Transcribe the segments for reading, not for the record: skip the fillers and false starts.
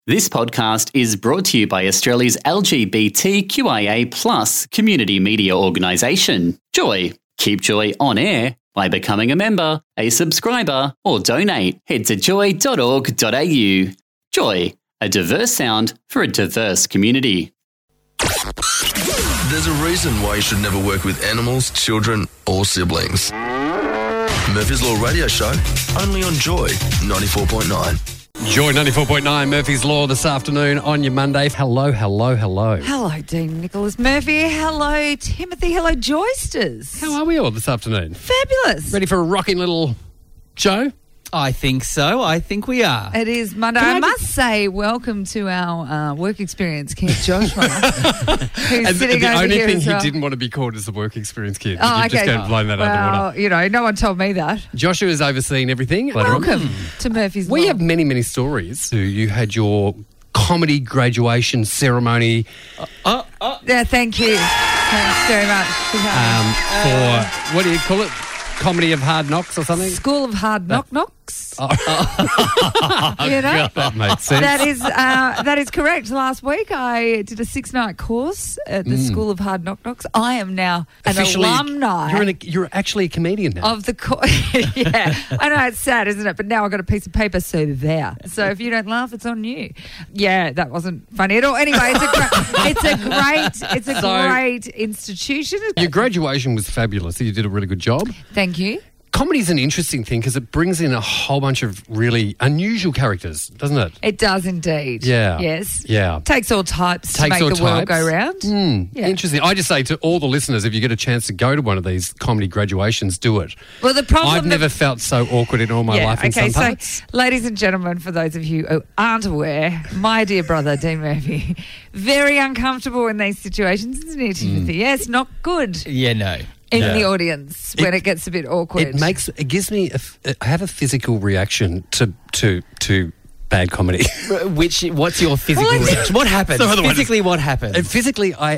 This podcast is brought to you by Australia's LGBTQIA+ community media organisation, Joy. Keep Joy on air by becoming a member, a subscriber, or donate. Head to joy.org.au. Joy, a diverse sound for a diverse community. There's a reason why you should never work with animals, children, or siblings. Murphy's Law Radio Show, only on Joy 94.9. Joy 94.9, Murphy's Law this afternoon on your Monday. Hello. Hello, Dean Nicholas Murphy. Hello, Timothy. Hello, Joysters. How are we all this afternoon? Fabulous. Ready for a rocking little show? I think so. I think we are. It is Monday. I must say, welcome to our work experience kid, Joshua, who's And sitting the over only here thing as he well. didn't want to be called is the work experience kid. Oh, You're okay. just going to blow that underwater. Well, you know, no one told me that. Joshua is overseeing everything. Later on. Welcome to Murphy's We Law. have many stories. You had your comedy graduation ceremony Yeah, thank you. Thanks very much for coming. for, what do you call it? Comedy of Hard Knocks or something? School of Hard Knocks. You know? That makes sense. That is correct. Last week I did a 6-night course at the School of Hard Knocks. I am now an Officially, alumni. You're actually a comedian now. Of the course. Yeah. I know it's sad, isn't it? But now I've got a piece of paper, so there. So if you don't laugh, it's on you. Yeah, that wasn't funny at all. Anyway, it's a great institution. Your graduation was fabulous. You did a really good job. Thank you. Comedy's an interesting thing because it brings in a whole bunch of really unusual characters, doesn't it? It does indeed. Yeah. Yes. Yeah. Takes all types to make the world go round. Yeah. Interesting. I just say to all the listeners, if you get a chance to go to one of these comedy graduations, do it. Well, the problem I've never felt so awkward in all my life in some parts. So, ladies and gentlemen, for those of you who aren't aware, my dear brother, Dean Murphy, very uncomfortable in these situations, isn't he, Timothy? Yes, not good Yeah, no. in the audience when it gets a bit awkward. It gives me, I have a physical reaction to bad comedy. What's your physical reaction? What happens? So otherwise- Physically, what happens? And physically, I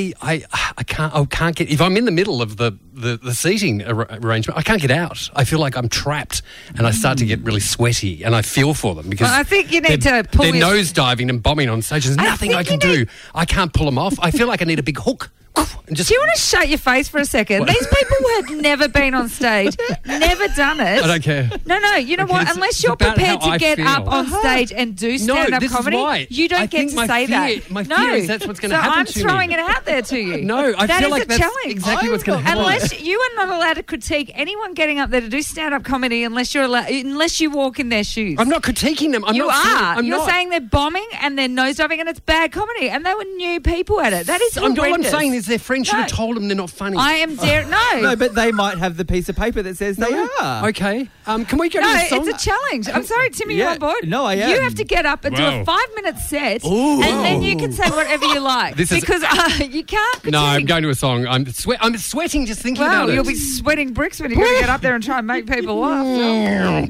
can't get, if I'm in the middle of the seating arrangement, I can't get out. I feel like I'm trapped and I start to get really sweaty and I feel for them because Well, I think you need to pull they're your- nose diving and bombing on stage. There's nothing I can do. I can't pull them off. I feel like I need a big hook. And just, Do you want to shut your face for a second? These people had never been on stage, never done it. I don't care. No, you know what? It's- Unless it's you're about prepared how to I get feel. up on stage and do stand-up this is comedy, why. you don't I get think to my say fear- that. my fear is that's what's gonna happen I'm to me. throwing it out there to you. No, I That feel is like a that's challenge. exactly what's going to happen. Unless you are not allowed to critique anyone getting up there to do stand-up comedy unless you walk in their shoes. I'm not critiquing them. You're not. saying they're bombing and they're nosediving and it's bad comedy and they were new people at it. That is horrendous. All I'm saying is their friends should have No. told them they're not funny. I am no, but they might have the piece of paper that says they are. Okay. Can we go to No, the song? it's a challenge. I'm sorry, Timmy, Yeah. you're on board? No, I am. You have to get up and do Wow. a 5-minute set, Ooh. and then you can say whatever you like. This is- because you can't critique. No, I'm going to a song. I'm sweating just thinking about Well, it. you'll be sweating bricks when you got to get up there and try and make people laugh.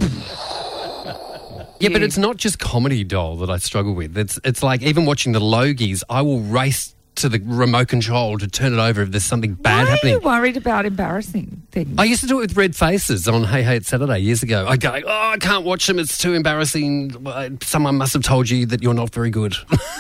Yeah, but it's not just comedy, doll, that I struggle with. It's like even watching the Logies, I will race to the remote control to turn it over if there's something bad Why happening. are you worried about embarrassing things? I used to do it with Red Faces on Hey Hey It's Saturday years ago. I'd go, I can't watch them, it's too embarrassing. Someone must have told you that you're not very good.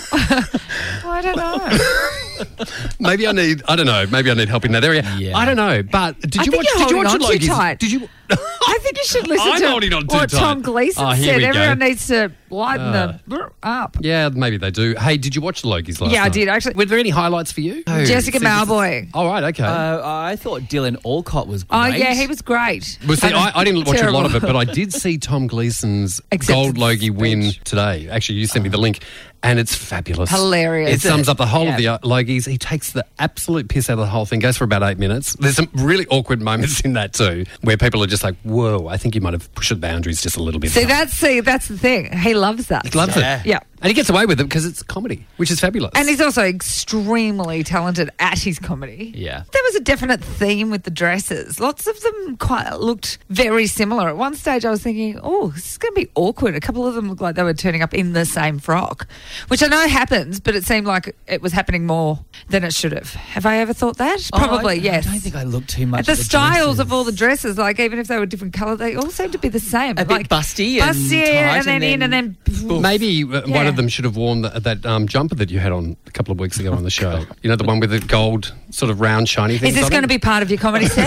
I don't know. Maybe I need help in that area. Yeah. I don't know, but did you watch you're the holding on too Logies? tight. Did you? I think you should listen I'm to holding on too what tight. Tom Gleeson Oh, here said. we go. Everyone needs to lighten the up. Yeah, maybe they do. Hey, did you watch the Logies last night? Yeah, I did, actually. Were there any highlights for you? Jessica Malboy. Oh, right, okay. I thought Dylan Alcott was great. Oh, yeah, he was great. Well, see, I didn't watch a lot of it, Terrible. but I did see Tom Gleeson's Acceptance Gold Logie win speech. today. Actually, you sent me the link, and it's fabulous. Hilarious. It sums up the whole of Yeah. the Logies. He takes the absolute piss out of the whole thing, goes for about 8 minutes. There's some really awkward moments in that too, where people are just like, whoa, I think you might have pushed the boundaries just a little bit. See, that's the thing. He loves that. He loves Yeah. it. Yeah. And he gets away with it because it's comedy, which is fabulous. And he's also extremely talented at his comedy. Yeah. There was a definite theme with the dresses. Lots of them quite looked very similar. At one stage I was thinking, oh, this is going to be awkward. A couple of them looked like they were turning up in the same frock, which I know happens, but it seemed like it was happening more than it should have. Have I ever thought that? Probably, yes. I don't think I looked too much At the styles dresses. of all the dresses, like even if they were different colour, they all seemed to be the same. A bit like, busty and busty, tight and then in, and then... Maybe one Yeah. of them should have worn that jumper that you had on a couple of weeks ago on the show. You know, the one with the gold sort of round shiny things. Is this on going to it? be part of your comedy set?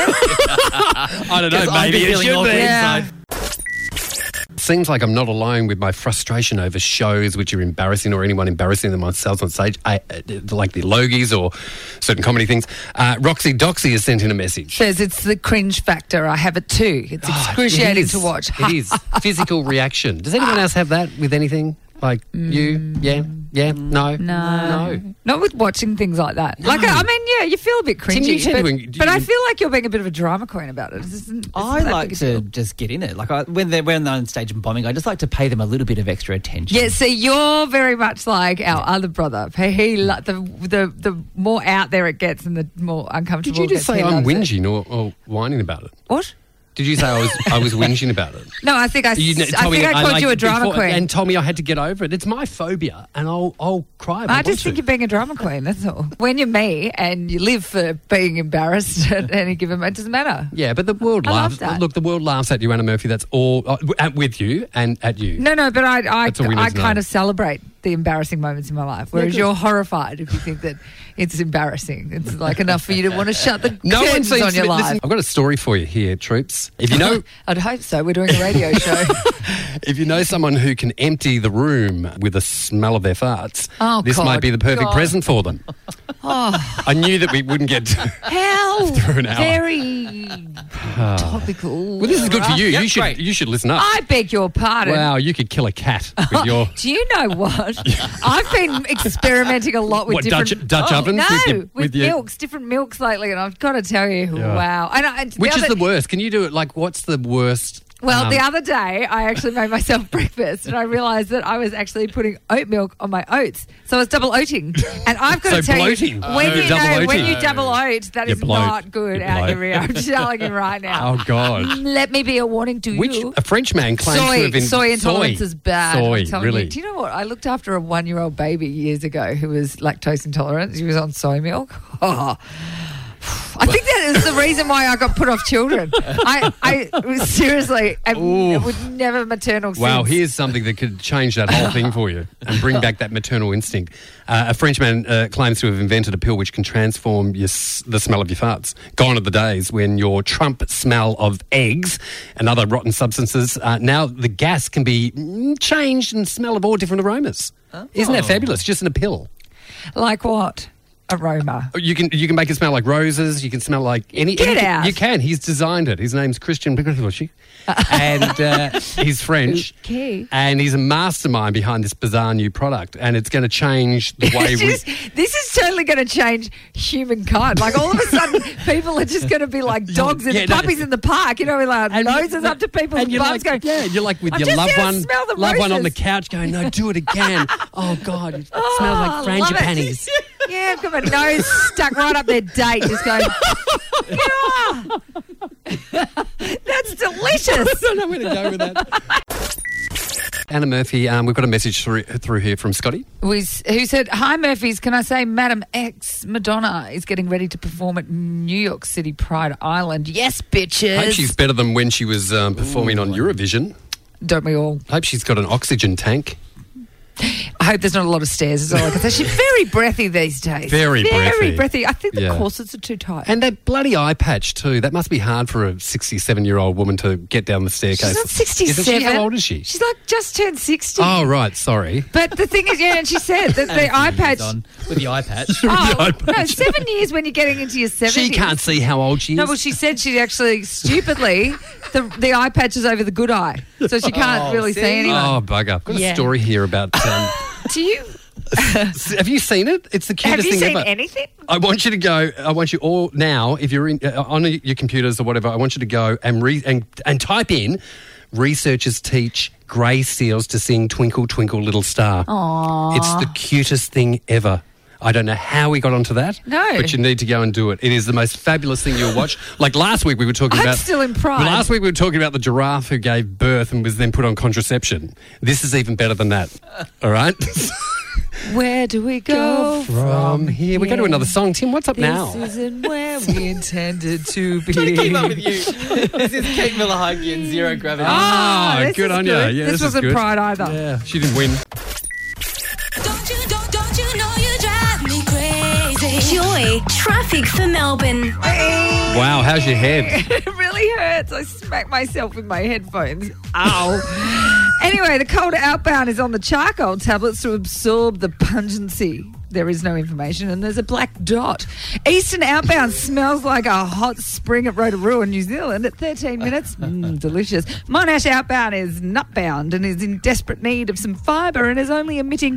I don't know. I'd be Maybe it feeling should awkward be. Yeah. inside. Seems like I'm not alone with my frustration over shows which are embarrassing or anyone embarrassing themselves on stage, like the Logies or certain comedy things. Roxy Doxy has sent in a message. Says it's the cringe factor. I have it too. It's excruciating to watch. It is. Physical reaction. Does anyone else have that with anything? Like you? Yeah? No? No. Not with watching things like that. Like, I mean, yeah, you feel a bit Tim, you cringy. tend to- But I feel like you're being a bit of a drama queen about it. I like to just get in it. Like when they're on stage and bombing, I just like to pay them a little bit of extra attention. Yeah, see, you're very much like our other brother. The more out there it gets and the more uncomfortable Did you it just gets. say he I'm loves it. whinging or whining about it? What? Did you say I was whinging about it? No, I think I told me called you a drama before- queen. and told me I had to get over it. It's my phobia, and I'll cry. If I I just think you're being a drama queen, that's all. When you're me and you live for being embarrassed at any given moment, it doesn't matter. Yeah, but the world I love laughs. that. Look, the world laughs at you, Anna Murphy. That's all with you and at you. No, but I That's all we need to kind know. of celebrate the embarrassing moments in my life, whereas you're horrified if you think that it's embarrassing. It's like enough for you to want to shut the curtains seems on to your be- life. listen, I've got a story for you here, troops. If you know, I'd hope so. We're doing a radio show. if you know someone who can empty the room with the smell of their farts, Oh, this God, might be the perfect God. present for them. I knew that we wouldn't get. How Through an hour. very topical. Well, this is good for you. Yep, You should great. you should listen up. I beg your pardon. Wow, you could kill a cat with your Do you know what? I've been experimenting a lot with what different Dutch ovens No, with your. milks, different milks lately, and I've got to tell you, Yeah. wow. And Which is the worst? Can you do it? Like, what's the worst? Well, the other day, I actually made myself breakfast, and I realised that I was actually putting oat milk on my oats, so I was double oating. And I've got to So tell bloating. you, when you Double when oating. you double oat, that You is bloat. not good You out bloat. your rear. I'm telling you right now. Oh God! Let me be a warning to Which you. a French man claims to have been Soy intolerance is bad. Soy, I'm telling really? you. Do you know what? I looked after a 1-year-old baby years ago who was lactose intolerant. She was on soy milk. Oh. I think that is the reason why I got put off children. I was seriously, I would never maternal Wow, since. here's something that could change that whole thing for you and bring back that maternal instinct. A Frenchman claims to have invented a pill which can transform the smell of your farts. Gone are the days when your Trump smell of eggs and other rotten substances. Now the gas can be changed and smell of all different aromas. Isn't that fabulous? Just in a pill. Like what? Aroma. You can make it smell like roses. You can smell like anything. out. You can. He's designed it. His name's Christian Piccolucci, and he's French. Okay. And he's a mastermind behind this bizarre new product, and it's going to change the way This is totally going to change humankind. Like all of a sudden, people are just going to be like dogs and Yeah, no. puppies in the park. You know, with our noses up to people's and you're bums like, going, yeah, you're like with I'm your just loved here to one, smell the loved one on the roses. couch, going, "No, do it again." Oh God, it smells like love it. frangipanis. Yeah, I've got my nose stuck right up their date, just going, yeah. That's delicious. I don't know where to go with that. Anna Murphy, we've got a message through here from Scotty. Who said, "Hi Murphys, can I say Madam X Madonna is getting ready to perform at New York City Pride Island? Yes, bitches. Hope she's better than when she was performing on Eurovision. Don't we all? Hope she's got an oxygen tank. I hope there's not a lot of stairs, is all I can say. She's very breathy these days. Very breathy. I think the Yeah. corsets are too tight. And that bloody eye patch too. That must be hard for a 67-year-old woman to get down the staircase. She's not 67. Isn't she? How old is she? She's like just turned 60. Oh, right. Sorry. But the thing is, yeah, and she said that the eye patch... on with the eye patch. Oh, no, 7 years when you're getting into your 70s. She can't see how old she is. No, well, she said she actually, stupidly, the eye patch is over the good eye. So she can't really see anyone. Oh, bugger. I've got Yeah. a story here about... Do you... have you seen it? It's the Have cutest you thing seen ever. anything? I want you to go. I want you all now, if you're in, on your computers or whatever, I want you to go and type in researchers teach grey seals to sing Twinkle, Twinkle, Little Star. Aww. It's the cutest thing ever. I don't know how we got onto that. No. But you need to go and do it. It is the most fabulous thing you'll watch. Like last week we were talking I'm about... still in pride. Last week we were talking about the giraffe who gave birth and was then put on contraception. This is even better than that. All right? Where do we go From here. We go to another song. Tim, what's up now? This isn't where we intended to be. Trying to keep up with you. This is Kate Miller-Heidke and Zero Gravity. Ah, this good is on you. good. Yeah, this is wasn't good. pride either. Yeah, she didn't win. Don't you know you drive me crazy? Joy, traffic for Melbourne. Wow, how's your head? It really hurts. I smacked myself with my headphones. Ow. Anyway, the cold outbound is on the charcoal tablets to absorb the pungency. There is no information, and there's a black dot. Eastern outbound smells like a hot spring at Rotorua, New Zealand at 13 minutes. Delicious. Monash outbound is nutbound and is in desperate need of some fibre and is only emitting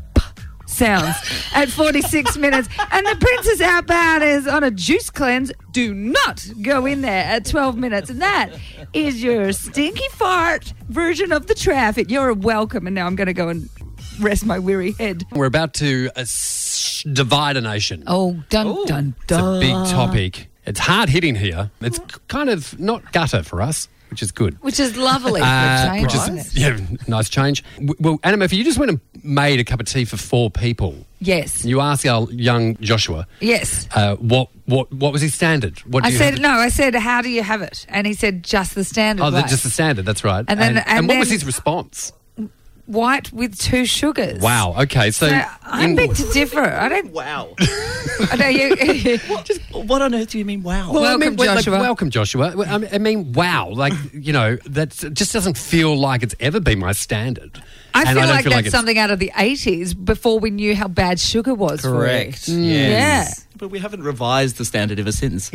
sounds at 46 minutes. And the Princess outbound is on a juice cleanse. Do not go in there at 12 minutes. And that is your stinky fart version of the traffic. You're welcome. And now I'm going to go and rest my weary head. We're about to divide a nation. Oh, dun, dun, dun. It's a big topic. It's hard hitting here. It's kind of not gutter for us, which is good. Which is lovely for a change, Which isn't is, it? yeah, nice change. Well, Anna Murphy, you just went and made a cup of tea for 4 people. Yes. You asked our young Joshua, Yes. what was his standard? What do I you said, have? no, I said, how do you have it? And he said, just the standard way. Just the standard, that's right. And then- and what was then- his response? White with 2 sugars. Wow, okay. So, I beg to differ. I don't... Wow. I know you... What on earth do you mean, wow? Well, Welcome, Joshua. Welcome, Joshua. Well, I mean, wow. Like, you know, that just doesn't feel like it's ever been my standard. I And feel don't like that's it's- something out of the 80s before we knew how bad sugar was Correct. for you. Yes. But we haven't revised the standard ever since.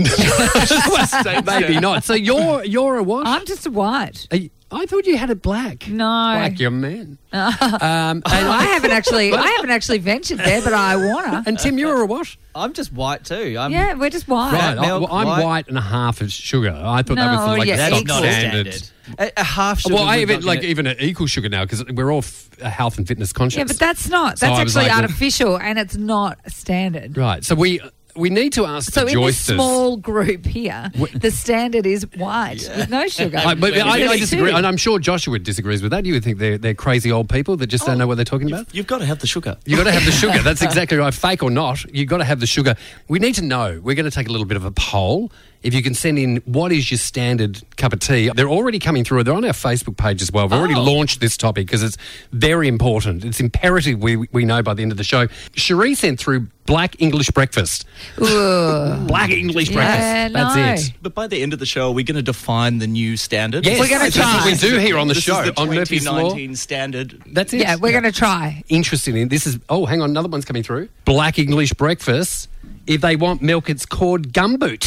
Maybe not. So you're a what? I'm just a white. I thought you had it black. No. Like your man. And I haven't actually ventured there, but I wanna. And Tim, you're a what? I'm just white too. I'm Yeah, we're just white. Right. milk, I'm white. white and a half of sugar. I thought that was No, like yeah, the That's stock not a standard. standard. A half sugar. Well, I would even not be- even an equal sugar now because we're all health and fitness conscious. Yeah, but that's not. So That's I was actually like, well- artificial, and it's not standard. right. So we need to ask So the in this Joysters. small group here, the standard is white with no sugar. I There's disagree, 2. and I'm sure Joshua disagrees with that. You would think they're crazy old people that just don't know what they're talking about. You've got to have the sugar. You've got to have the sugar. That's exactly right. Fake or not, you've got to have the sugar. We need to know. We're going to take a little bit of a poll. If you can send in what is your standard cup of tea. They're already coming through. They're on our Facebook page as well. We've already launched this topic because it's very important. It's imperative we know by the end of the show. Cherie sent through black English breakfast. Black English breakfast. That's no. it. But by the end of the show, are we going to define the new standard? Yes, We're gonna that's what try. we do here on the This show. is the On Murphy's Law. 2019 standard. That's it. Yeah, we're going to try. Interested in this is hang on, another one's coming through. Black English breakfast. If they want milk, it's called gumboot.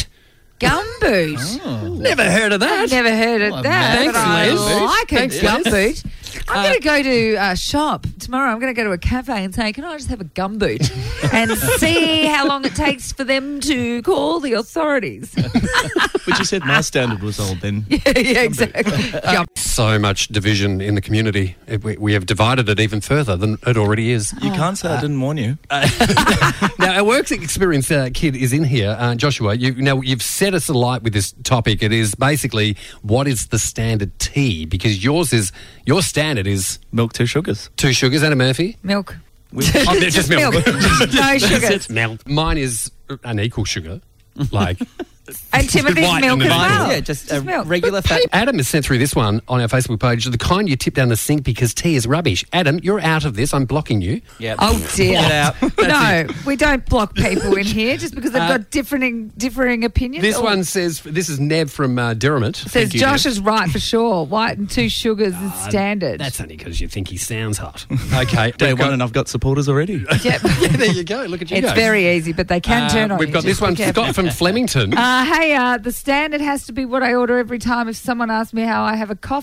Gumboot. Never heard of that. I've never heard of that, Thanks, but I Les. like a Thanks, Les. gumboot. I'm going to go to shop tomorrow. I'm going to go to a cafe and say, can I just have a gumboot and see how long it takes for them to call the authorities? But you said my standard was old then. Yeah, exactly. So much division in the community. We have divided it even further than it already is. You can't say I didn't warn you. Now, our work experience kid is in here. Joshua, you've set us alight with this topic. It is basically what is the standard tea? Because your standard is Milk, 2 sugars. 2 sugars. Anna Murphy? Milk. Oh, just milk. No sugars. Milk. Mine is an equal sugar. Like... And Timothy's White milk and as the well. Yeah, just a milk. regular fat. Adam has sent through this one on our Facebook page, the kind you tip down the sink because tea is rubbish. Adam, you're out of this. I'm blocking you. Yeah. Oh, dear. Get out. No, we don't block people in here just because they've got differing opinions. This Or- one says, this is Nev from Derrimut. says Thank you, Josh Nev. is right for sure. White and 2 sugars is standard. That's only because you think he sounds hot. Okay. Day we've one got- and I've got supporters already. Yep. yeah, there you go. Look at you It's go. very easy, but they can turn on We've you. got this Just be one, careful. Scott from Flemington. Hey, the standard has to be what I order every time if someone asks me how I have a coffee.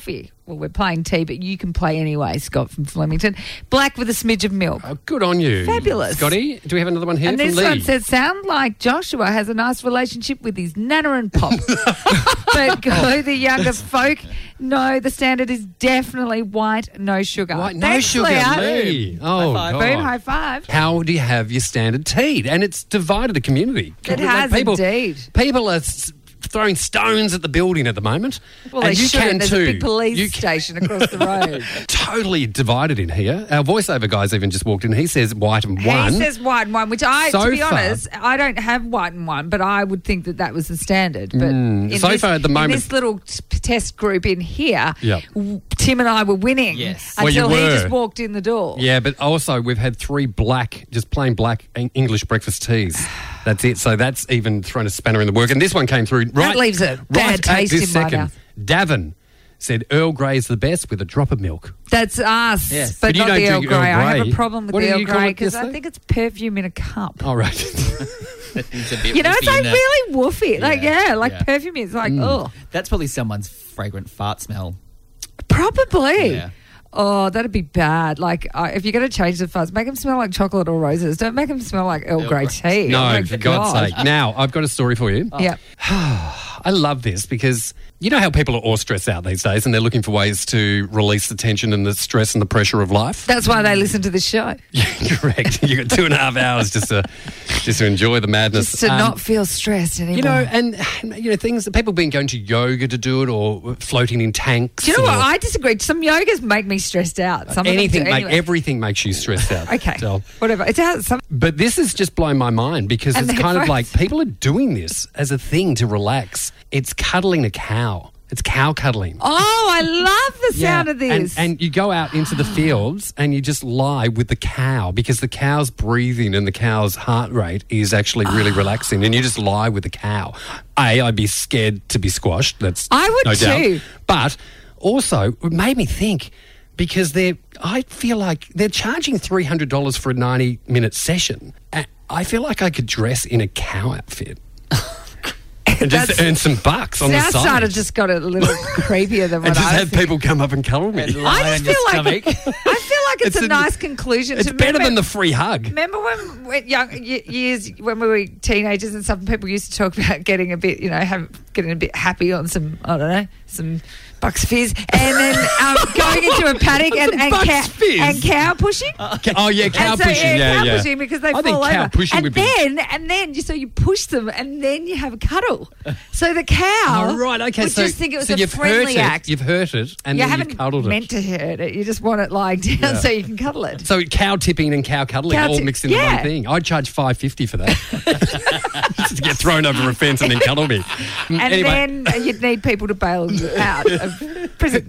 Well, we're playing tea, but you can play anyway, Scott from Flemington. Black with a smidge of milk. Oh, good on you. Fabulous. Scotty, do we have another one here And from this Lee? one says, sound like Joshua has a nice relationship with his nana and pop. But go the younger folk. No, the standard is definitely white, no sugar. White, no Thanks, sugar, Leah. Lee. Oh, High five. God. Boom, high five. How do you have your standard tea? And it's divided the community. It has indeed. People are throwing stones at the building at the moment. Well, and they you should. can There's too. a big police You station across the road. totally divided in here. Our voiceover guy's even just walked in. He says white and one. He says white and one, which I, So to be far- honest, I don't have white and one, but I would think that was the standard. But in So far at the moment- in this little test group in here, Yep. Tim and I were winning Yes. Well, you until he were. just walked in the door. Yeah, but also we've had 3 black, just plain black English breakfast teas. That's it. So that's even thrown a spanner in the work. And this one came through right. leaves a bad right at taste this in my second. mouth. Davin said Earl Grey is the best with a drop of milk. That's us, Yes. but But you not don't the Earl drink Grey. Earl I have Grey. a problem with What the did Earl you call Grey it because I yesterday? think it's perfume in a cup. All right. It's a bit You know, it's woofy, like isn't it? really woofy. Like, Yeah, like yeah. perfume is like, oh, That's probably someone's fragrant fart smell. probably. Yeah. Oh, that'd be bad. Like, if you're going to change the fuzz, make them smell like chocolate or roses. Don't make them smell like Earl Grey tea. No, Oh my for God's God. sake. Now, I've got a story for you. Yeah. I love this because you know how people are all stressed out these days and they're looking for ways to release the tension and the stress and the pressure of life? That's why they listen to the show. Correct. You've got 2.5 hours just to enjoy the madness. Just to not feel stressed anymore. You know, and things that people have been going to yoga to do it or floating in tanks. Do you know what? or I disagree. Some yogas make me stressed out. Some anything, of them do. Anyway. everything makes you stressed out. Okay. So- Whatever. It's out. Some, But this has just blown my mind because And it's the kind of like headphones. people are doing this as a thing to relax. It's cuddling a cow. It's cow cuddling. oh, I love the sound of this. And you go out into the fields and you just lie with the cow because the cow's breathing and the cow's heart rate is actually really relaxing. And you just lie with the cow. I'd be scared to be squashed. That's I would no doubt. too. But also, it made me think because I feel like they're charging $300 for a 90-minute session. And I feel like I could dress in a cow outfit. And just That's- earn some bucks on the Now side. started just got a little creepier than what and just I was have people come up and cuddle me. And I lie just on your feel like stomach. I feel like it's, It's a a- nice conclusion. It's to better remember- than the free hug. Remember when young years when we were teenagers and stuff, and people used to talk about getting a bit, getting a bit happy on some, I don't know, some Bucks Fizz, and then going into a paddock and Bucks Fizz? and cow pushing. Oh yeah, cow And so, pushing. Yeah, cow pushing because they I fall think cow over. pushing and would be. then so you push them, and then you have a cuddle. So the cow, Oh, right, okay. would So, just think it was so a you've friendly hurt act. it. You've hurt it, and You then haven't you've cuddled meant it. to hurt it. You just want it lying down so you can cuddle it. So cow tipping and cow cuddling Cow all tip- mixed into yeah. one thing. I'd charge $5.50 for that. Just to get thrown over a fence and then cuddle me. And Anyway. then you'd need people to bail you out of prison.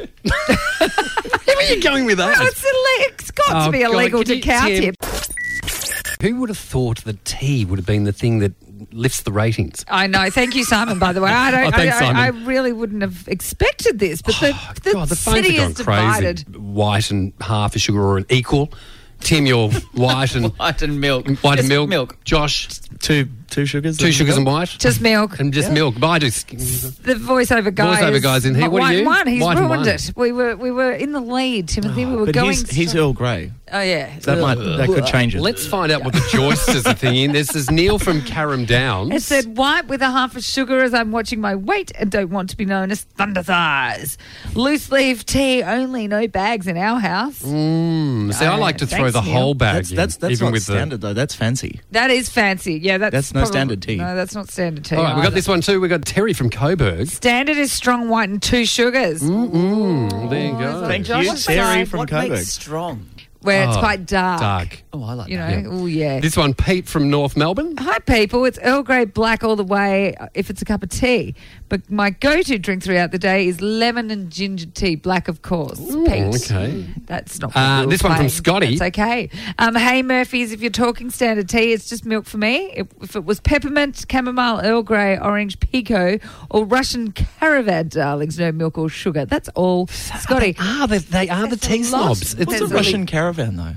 Where are you going with that? Oh, it's got to be Oh, God, illegal can to you- cow Tim. tip. Who would have thought that tea would have been the thing that lifts the ratings? I know. Thank you, Simon, by the way. I don't. Oh, thanks, Simon. I really wouldn't have expected this, but the God, the phones city have is gone crazy. divided. White and half a sugar or an equal. Tim, you're white and White and milk. white Just and milk. Josh, Two sugars. 2 sugars and white. Just milk. And just milk. But I do. The voiceover guy. Voiceover is guy's in here. What are white you? One. He's White and ruined one. it. We were in the lead, Timothy. We were But going. he's straight- Earl Grey. Oh yeah. That could change it. Let's find out what the Joyces are thinking. This is Neil from Carrum Downs. It said white with a half a sugar as I'm watching my weight and don't want to be known as thunder thighs. Loose leaf tea only, no bags in our house. See, I like to throw Thanks, the Neil. whole bag That's in, even not with standard though. That's fancy. That is fancy. Yeah, that's no probably- standard tea. No, that's not standard tea. the. All right, we got either. this one too. We got Terry from Coburg. Standard is strong white and 2 sugars. There you Oh, go. Thank Josh you, is Terry saying, from What Coburg. makes strong? Where it's Oh, quite dark. Dark. Oh, I like You know, that. oh yeah. This one, Pete from North Melbourne. Hi people, it's Earl Grey black all the way if it's a cup of tea. But my go-to drink throughout the day is lemon and ginger tea, black of course. Pete. Okay. That's not what we were this one from playing. Scotty. That's okay. Hey Murphys, if you're talking standard tea, it's just milk for me. If it was peppermint, chamomile, Earl Grey, orange pico, or Russian caravan, darlings, no milk or sugar. That's all. Scotty. They are the tea There's a lot. snobs. What's There's a really- Russian caravan though?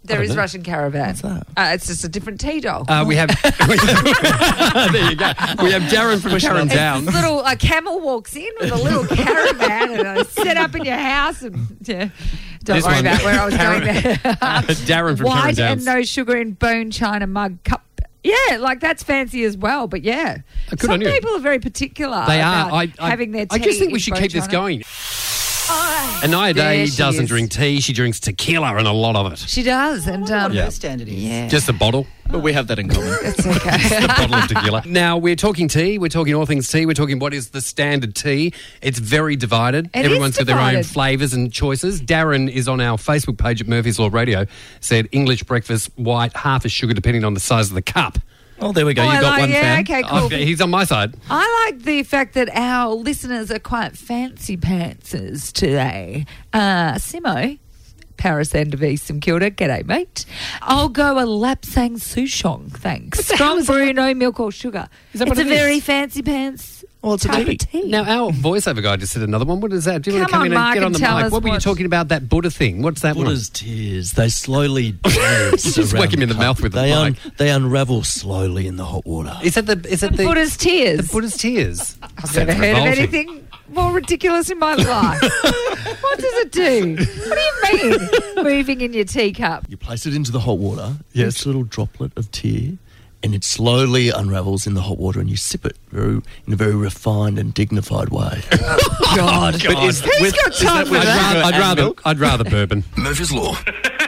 There is know. Russian Caravan. What's that? It's just a different tea doll. We have. There you go. We have Darren from Karen Down. This little camel walks in with a little caravan and set up in your house. And don't This worry one. about where I was going there. Darren from Karen White and Downs. no sugar in bone china mug cup. Yeah, like that's fancy as well. But yeah, Good some on you. people are very particular. They about are. having their tea. I just think we in should bone keep this china. going. Oh, Anaya there Day she doesn't is. drink tea. She drinks tequila and a lot of it. She does, and What her standard is. yeah, Just a bottle. But we have that in common. it's okay. A bottle of tequila. Now, we're talking tea. We're talking all things tea. We're talking what is the standard tea. It's very divided. It is Everyone's got their own divided. flavours and choices. Darren is on our Facebook page at Murphy's Law Radio. Said English breakfast, white, half a sugar, depending on the size of the cup. Oh, there we go. Oh, You I got like- one yeah, fan. okay, cool. He's on my side. I like the fact that our listeners are quite fancy pantsers today. Simo, Paris and V St Kilda, g'day mate. I'll go a Lapsang Souchong, thanks. Strong brew, no milk or sugar. Is that what it's it a is? very fancy pants Well, it's a type tea. of tea. Now, our voiceover guy just said another one. What is that? Do you want to Come come in on, and Mark, get on and the tell mic? us What were you what- talking about, that Buddha thing? What's that Buddha's tears, they slowly dance Just whack around him in the cup. mouth with the they mic. They unravel slowly in the hot water. one? Is that the Buddha's tears. The Buddha's tears. I've never heard of anything more ridiculous in my life. What does it do? What do you mean, moving in your teacup? You place it into the hot water, Yes. each little droplet of tear, and it slowly unravels in the hot water, and you sip it in a very refined and dignified way. God. But is, Who's got time for that? I'd rather bourbon. Murphy's Law.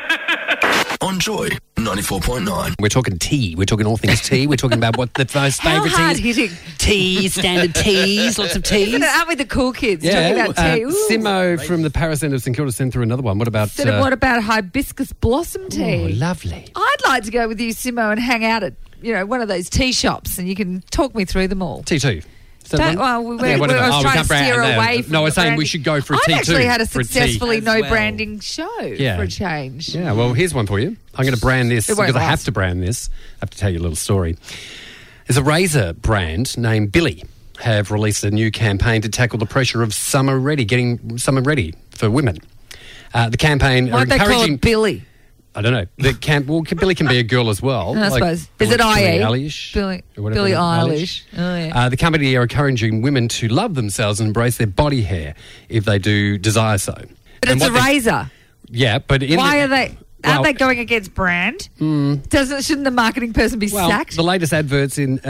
On Joy 94.9. We're talking tea. We're talking all things tea. We're talking about what the most How favourite hard tea is. hitting? Tea, standard teas, lots of teas. Isn't it? Aren't we the cool kids talking about tea? Ooh. Simo from the Paris end of St Kilda sent through another one. What about... What about hibiscus blossom tea? oh, lovely. I'd like to go with you, Simo, and hang out at one of those tea shops, and you can talk me through them all. T2. Is that Don't, one? well, we Yeah, were, whatever. I was Oh, we trying can't to brand steer that. away from No, I was the saying we branding. should go for a I've T2 actually had a for a tea. successfully As no well. branding show Yeah. for a change. Yeah, well, here's one for you. I'm going to brand this It won't because I have last. to brand this. I have to tell you a little story. There's a razor brand named Billy have released a new campaign to tackle the pressure of summer ready, getting summer ready for women. The campaign are Why'd they call encouraging... it Billy? I don't know. Billy can be a girl as well. I suppose. Is it Billie IE? Eilish? Billie or whatever, Eilish. Oh, yeah. The company are encouraging women to love themselves and embrace their body hair if they do desire so. But And it's a what they- razor. Yeah, but... Why are they... Aren't well- they going against brand? Shouldn't the marketing person be Well, sacked? the latest adverts in...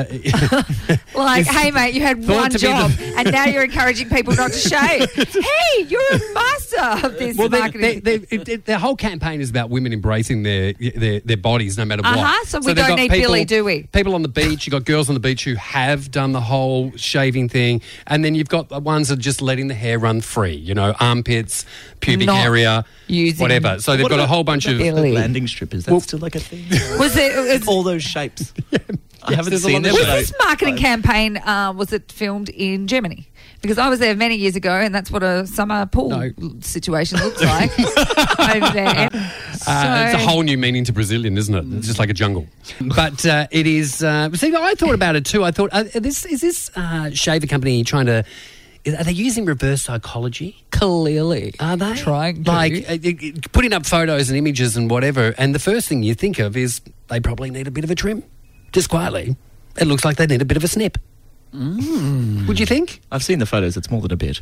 Like, hey, mate, you had thought one to be job, the- and now you're encouraging people not to shave. Hey, you're a master of this marketing. their whole campaign is about women embracing their bodies no matter what. So we they've don't got need Billy, do we? People on the beach, you've got girls on the beach who have done the whole shaving thing, and then you've got the ones that are just letting the hair run free, armpits, pubic Not area, using whatever. So they've What got a about whole bunch of... Billy. Landing strip, is that Well- still like a thing? Was it? All those shapes. I haven't there's a seen lot them. of Was but I- this marketing campaign, was it filmed in Germany? Because I was there many years ago, and that's what a summer pool No. situation looks like over there. It's a whole new meaning to Brazilian, isn't it? It's just like a jungle. But it is... see, I thought about it too. I thought, is this shaver company trying to... Are they using reverse psychology? Clearly. Are they? Trying to. Like, putting up photos and images and whatever, and the first thing you think of is they probably need a bit of a trim. Just quietly. It looks like they need a bit of a snip. Would you think? I've seen the photos. It's more than a bit.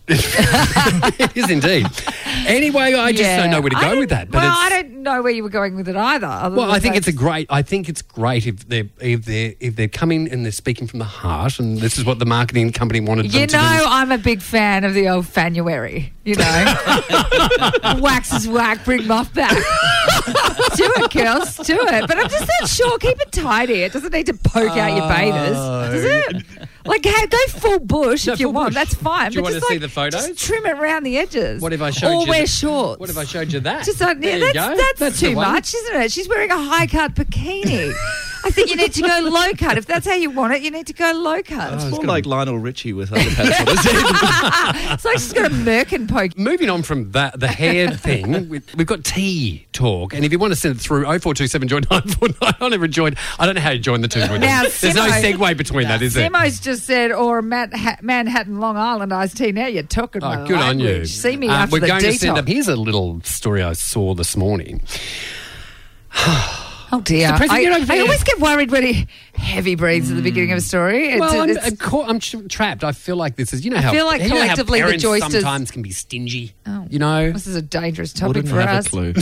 It is indeed. Anyway, I just don't know where to go with that. But Well, it's, I don't know where you were going with it either. Well, I think it's great. I think it's great if they're coming and they're speaking from the heart, and this is what the marketing company wanted them to do. I'm a big fan of the old Fanuary. Wax is whack, bring Muff back. Do it, girls, do it. But I'm just not sure. Keep it tidy. It doesn't need to poke out your betas, does it? Like, go full bush No, if you full want. bush. That's fine. Do you but want just to see the photos? Just trim it around the edges. What if I showed or you? wear the- shorts. What if I showed you that? Just There you go. that's the too one. much, isn't it? She's wearing a high cut bikini. I think you need to go low cut. If that's how you want it, you need to go low cut. It's more like Lionel Richie with underpants on his head. It's like she's got a merkin poke. Moving on from the hair thing, we've got tea talk, and if you want to send it through 0427 join 949. I don't know how you join the two. Now, There's no Simo- segue between that, is there? Simo's just said, or a Manhattan Long Island iced tea. Now you're talking my Good on language. you. See me after we're the going detox. to send up. Here's a little story I saw this morning. Oh dear! I always get worried when he heavy breathes at the beginning of a story. I'm trapped. I feel like this is, how feel like you know how collectively the parents Joysters sometimes can be stingy. Oh. This is a dangerous topic Wouldn't for have us. a clue.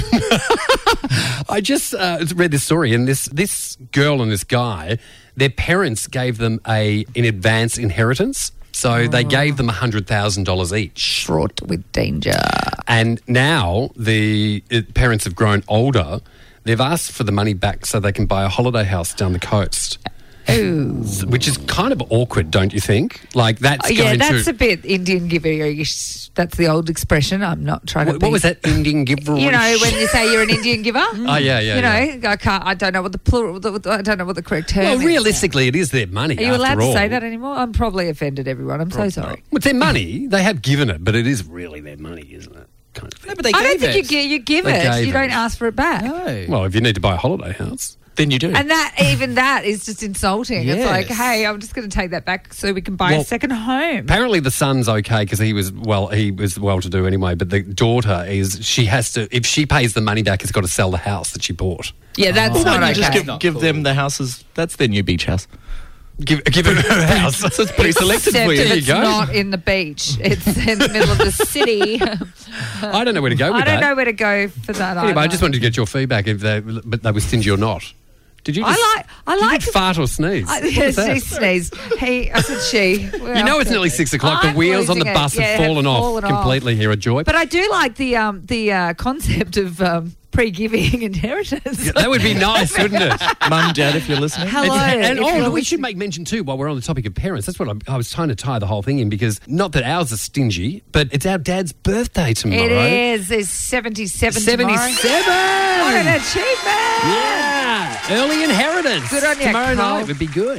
I just read this story, and this girl and this guy, their parents gave them in advance inheritance. So they gave them $100,000 each. Fraught with danger. And now the parents have grown older. They've asked for the money back so they can buy a holiday house down the coast. Ooh. Which is kind of awkward, don't you think? Like that's that's a bit Indian giver-ish. That's the old expression. I'm not trying to. What was that Indian giver? You know when you say you're an Indian giver. Oh yeah. I don't know what the plural. I don't know what the correct term is. Well, realistically, it is their money. Are you allowed to all. say that anymore? I'm probably offended everyone. I'm so sorry. Well, it's their money. They have given it, but it is really their money, isn't it? Kind of thing. No, but they I don't gave think you give They it. gave You don't it. ask for it back. No. Well, if you need to buy a holiday house. Then you do. And that is just insulting. It's like, Yes. hey, I'm just going to take that back so we can buy a second home. Apparently, the son's okay because he was well to do anyway. But the daughter she has to, if she pays the money back, has got to sell the house that she bought. Yeah, that's Why not don't okay. you just give them the houses? That's their new beach house. Give it her house. So it's pre-selected Except for you. if There you it's go. not in the beach. It's in the middle of the city. I don't know where to go with I that. don't know where to go for that Anyway, I either. just wanted to get your feedback if they were stingy or not. Did you? Just, I like did you fart or sneeze? What was that? she sneezed. I said she. Well, You know it's nearly 6 o'clock. The I'm wheels on the losing it. bus have Yeah, fallen off completely here at Joy. But I do like the concept of pre-giving inheritance. Yeah, that would be nice, wouldn't it? Mum, Dad, if you're listening. Hello. And if you're we should make mention too, while we're on the topic of parents, that's what I was trying to tie the whole thing in, because not that ours are stingy, but it's our dad's birthday tomorrow. It is. It's 77 tomorrow. 77! What an achievement! Yeah! Early inheritance. Good on you, Tomorrow Carl. night would be good.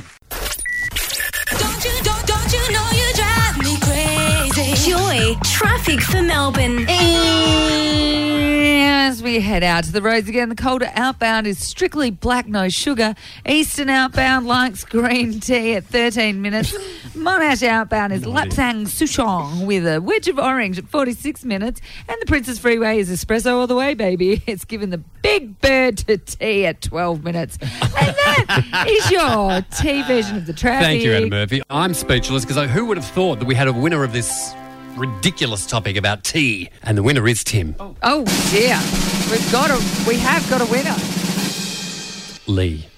Don't you know you drive me crazy? Joy, traffic for Melbourne. As we head out to the roads again, the colder outbound is strictly black, no sugar. Eastern outbound likes green tea at 13 minutes. Monash outbound is Lapsang Souchong with a wedge of orange at 46 minutes. And the Princess Freeway is espresso all the way, baby. It's given the big bird to tea at 12 minutes. And that is your tea version of the traffic. Thank you, Adam Murphy. I'm speechless because who would have thought that we had a winner of this ridiculous topic about tea? And the winner is Tim. Oh, dear. We have got a winner. Lee.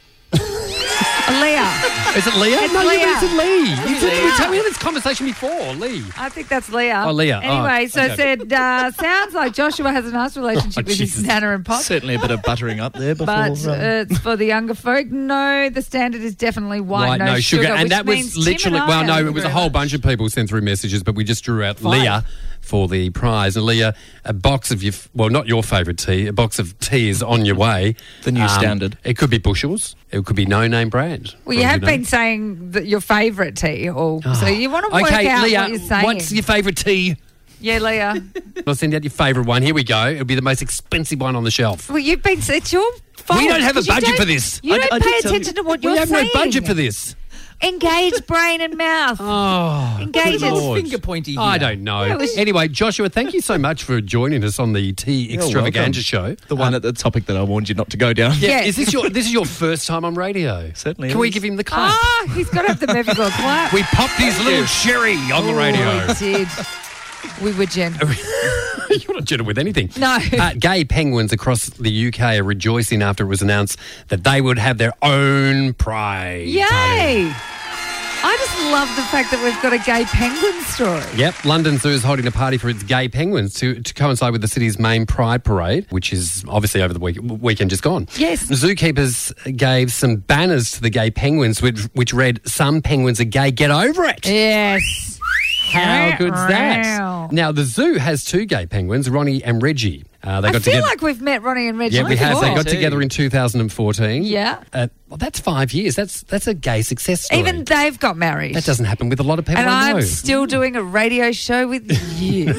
Leah. Is it Leah? It's no, Leah. You said Lee. You said, Leah. we had this conversation before, Lee. I think that's Leah. Oh, Leah. Anyway, Oh, so okay. said, sounds like Joshua has a nice relationship with his Jesus. Nana and Pop. Certainly a bit of buttering up there before. But it's for the younger folk. No, the standard is definitely white, no sugar. And which that means was Tim literally, and I well, no, are it was a very whole much- bunch of people sent through messages, but we just drew out Leah for the prize. And Leah, a box of not your favourite tea, a box of tea is on your way. The new standard. It could be Bushels. It could be no-name brand. Well, you have been saying that your favourite tea, so you want to work Okay, out Leah, what you're saying. what's your favourite tea? Yeah, Leah. I'll send out your favourite one. Here we go. It'll be the most expensive one on the shelf. Well, it's your fault. We don't have a 'cause you budget don't- for this. You don't I pay did tell attention to what you're We have saying. no budget for this. Engage brain and mouth. Oh, Engage it. Lord. Finger pointy here. I don't know. Yeah, it was- Anyway, Joshua, thank you so much for joining us on the Tea Extravaganza show. The one at the topic that I warned you not to go down. Yeah, Yes. this is your first time on radio? Certainly Can we is. give him the clap? He's got to have the Murphyville clap. We popped his little cherry on the radio. Oh, we did. We were gentle. You're not gentle with anything. No. Gay penguins across the UK are rejoicing after it was announced that they would have their own pride. Yay! party. I just love the fact that we've got a gay penguin story. Yep, London Zoo is holding a party for its gay penguins to coincide with the city's main Pride Parade, which is obviously over the weekend just gone. Yes. Zookeepers gave some banners to the gay penguins which read, "Some penguins are gay, get over it." Yes. How good's Wow. that? Now, the zoo has two gay penguins, Ronnie and Reggie. They I got feel together. like we've met Ronnie and Reggie Yeah, we have. before. They got together in 2014. Yeah. Well, that's 5 years. That's a gay success story. Even they've got married. that doesn't happen with a lot of people and I know. I'm still doing a radio show with you.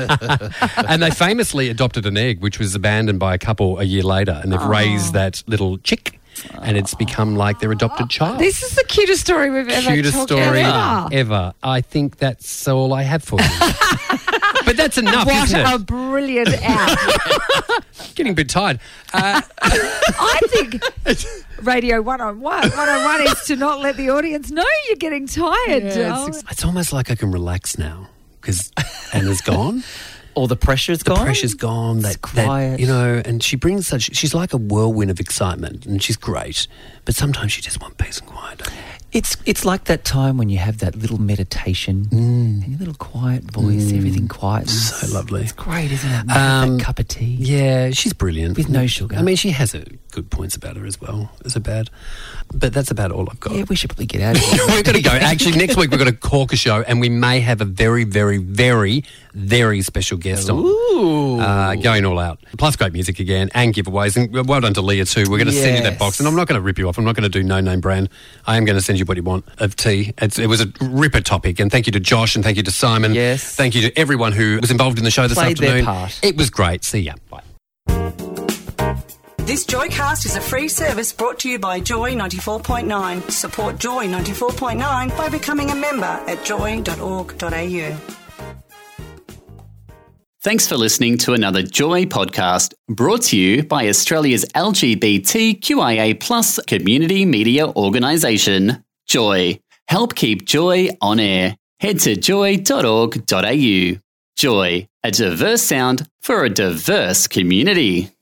And they famously adopted an egg, which was abandoned by a couple a year later, and they've raised that little chick, and it's become like their adopted child. This is the cutest story we've ever Cutest talked story about. ever. I think that's all I have for you. But that's enough, What isn't a it? brilliant out. Getting a bit tired. I think Radio 101 is to not let the audience know you're getting tired. darling. It's almost like I can relax now because Anna's gone. All the pressure's The gone. pressure's gone. It's quiet. And she brings she's like a whirlwind of excitement and she's great. But sometimes you just want peace and quiet. It's like that time when you have that little meditation and your little quiet voice, everything quiet. So lovely. It's great, isn't it? That cup of tea. Yeah, she's brilliant. With no sugar. I mean, she has good points about her as well. Is it bad? But that's about all I've got. Yeah, we should probably get out of here. We're going to go. Actually, next week we've got a corker show and we may have a very, very, very, very special guest on. Going all out. Plus great music again and giveaways. And well done to Leah too. We're going to send you that Yes. box. And I'm not going to rip you off. I'm not going to do no-name brand. I am going to send you what you want of tea. It was a ripper topic. And thank you to Josh and thank you to Simon. Yes. Thank you to everyone who was involved in the show this Played their afternoon. part. It was great. See ya. Bye. This Joycast is a free service brought to you by Joy 94.9. Support Joy 94.9 by becoming a member at joy.org.au. Thanks for listening to another Joy podcast brought to you by Australia's LGBTQIA+ community media organisation, Joy. Help keep Joy on air. Head to joy.org.au. Joy, a diverse sound for a diverse community.